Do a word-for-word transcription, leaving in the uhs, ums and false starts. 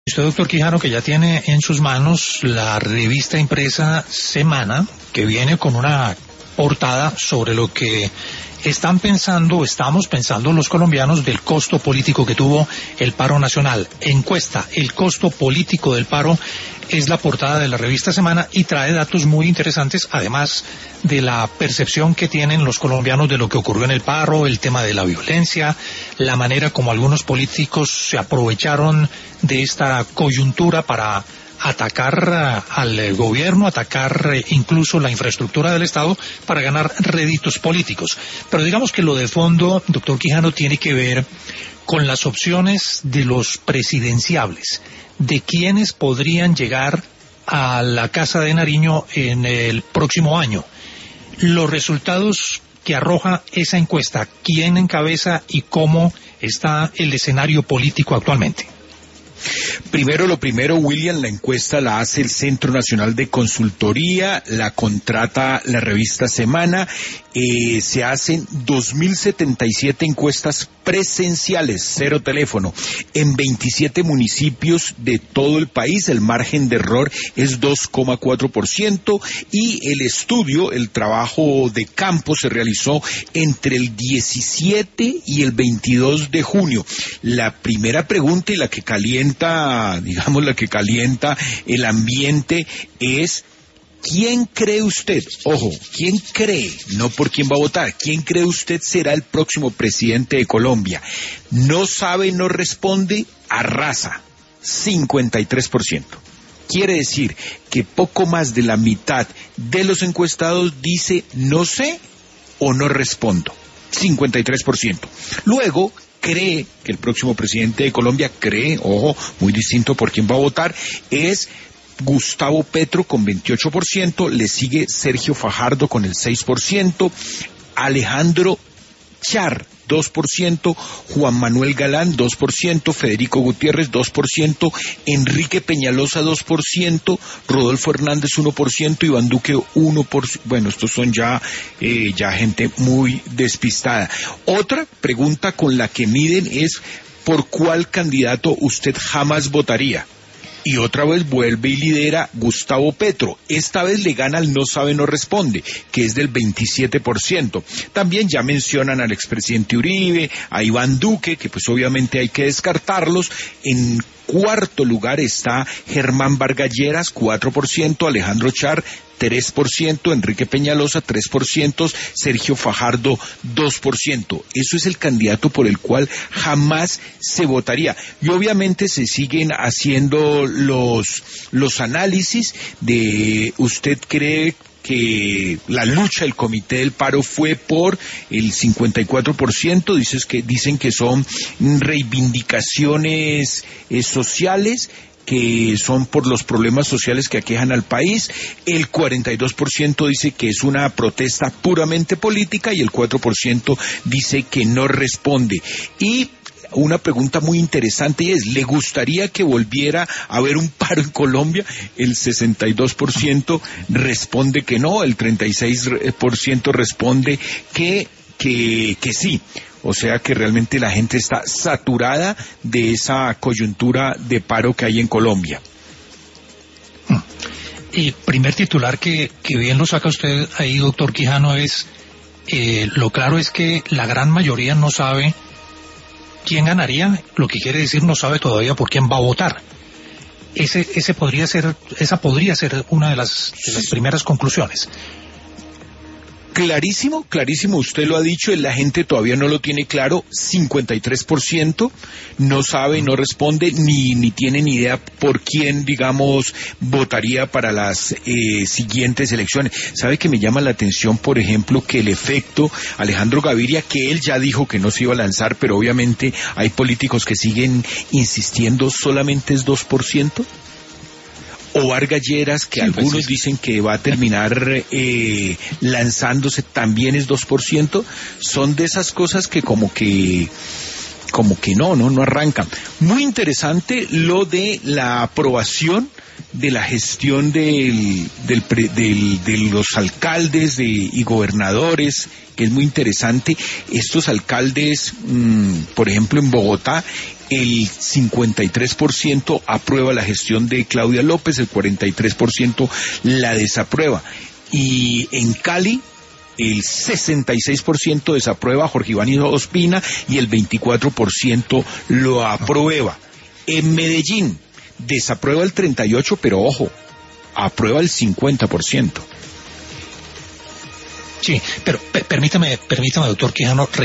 Usted, doctor Quijano, que ya tiene en sus manos la revista impresa Semana, que viene con una portada sobre lo que están pensando, estamos pensando los colombianos del costo político que tuvo el paro nacional. Encuesta, el costo político del paro es la portada de la revista Semana y trae datos muy interesantes, además de la percepción que tienen los colombianos de lo que ocurrió en el paro, el tema de la violencia, la manera como algunos políticos se aprovecharon de esta coyuntura para atacar al gobierno, atacar incluso la infraestructura del Estado para ganar réditos políticos. Pero digamos que lo de fondo, doctor Quijano, tiene que ver con las opciones de los presidenciables, de quienes podrían llegar a la Casa de Nariño en el próximo año. Los resultados que arroja esa encuesta, quién encabeza y cómo está el escenario político actualmente. Primero, lo primero, William, la encuesta la hace el Centro Nacional de Consultoría, la contrata la revista Semana, eh, se hacen dos mil setenta y siete encuestas presenciales, cero teléfono, en veintisiete municipios de todo el país. El margen de error es dos coma cuatro por ciento y el estudio, el trabajo de campo se realizó entre el diecisiete y el veintidós de junio. La primera pregunta y la que calienta, digamos, la que calienta el ambiente es: ¿quién cree usted? Ojo, ¿quién cree? No por quién va a votar. ¿Quién cree usted será el próximo presidente de Colombia? No sabe, no responde, arrasa. cincuenta y tres por ciento. Quiere decir que poco más de la mitad de los encuestados dice no sé o no respondo. cincuenta y tres por ciento. Luego, cree que el próximo presidente de Colombia, cree, ojo, muy distinto por quién va a votar, es Gustavo Petro con veintiocho por ciento, le sigue Sergio Fajardo con el seis por ciento, Alejandro Char, dos por ciento, Juan Manuel Galán, dos por ciento, Federico Gutiérrez, dos por ciento, Enrique Peñalosa, dos por ciento, Rodolfo Hernández, uno por ciento, Iván Duque, uno por ciento. Bueno, estos son ya, eh, ya gente muy despistada. Otra pregunta con la que miden es: ¿por cuál candidato usted jamás votaría? Y otra vez vuelve y lidera Gustavo Petro. Esta vez le gana el no sabe, no responde, que es del veintisiete por ciento. También ya mencionan al expresidente Uribe, a Iván Duque, que pues obviamente hay que descartarlos. En cuarto lugar está Germán Vargas Lleras, cuatro por ciento, Alejandro Char, tres por ciento, Enrique Peñalosa, tres por ciento, Sergio Fajardo, dos por ciento. Eso es el candidato por el cual jamás se votaría. Y obviamente se siguen haciendo los, los análisis de usted cree que la lucha del Comité del Paro fue por el cincuenta y cuatro por ciento, dices que, dicen que son reivindicaciones eh, sociales, que son por los problemas sociales que aquejan al país. El cuarenta y dos por ciento dice que es una protesta puramente política y el cuatro por ciento dice que no responde. Y una pregunta muy interesante es: ¿le gustaría que volviera a haber un paro en Colombia? El sesenta y dos por ciento responde que no, el treinta y seis por ciento responde que, que, que sí. O sea que realmente la gente está saturada de esa coyuntura de paro que hay en Colombia. Y primer titular que, que bien lo saca usted ahí, doctor Quijano, es, eh, lo claro es que la gran mayoría no sabe quién ganaría, lo que quiere decir no sabe todavía por quién va a votar. Ese, ese podría ser, esa podría ser una de las, de las primeras conclusiones. Clarísimo, clarísimo, usted lo ha dicho, la gente todavía no lo tiene claro. Cincuenta y tres por ciento no sabe, no responde, ni, ni tiene ni idea por quién, digamos, votaría para las eh, siguientes elecciones. ¿Sabe que me llama la atención, por ejemplo, que el efecto Alejandro Gaviria, que él ya dijo que no se iba a lanzar, pero obviamente hay políticos que siguen insistiendo, solamente es dos por ciento? O Vargas Lleras, que sí, algunos pues sí. dicen que va a terminar eh, lanzándose, también es dos por ciento. Son de esas cosas que como que como que no, no, no arrancan. Muy interesante lo de la aprobación de la gestión del, del, del, de los alcaldes de, y gobernadores, que es muy interesante. Estos alcaldes, mmm, por ejemplo en Bogotá, el cincuenta y tres por ciento aprueba la gestión de Claudia López, el cuarenta y tres por ciento la desaprueba. Y en Cali, el sesenta y seis por ciento desaprueba a Jorge Iván Ospina y el veinticuatro por ciento lo aprueba. En Medellín, desaprueba el treinta y ocho por ciento, pero ojo, aprueba el cincuenta por ciento. Sí, pero permítame, permítame, doctor Quijano,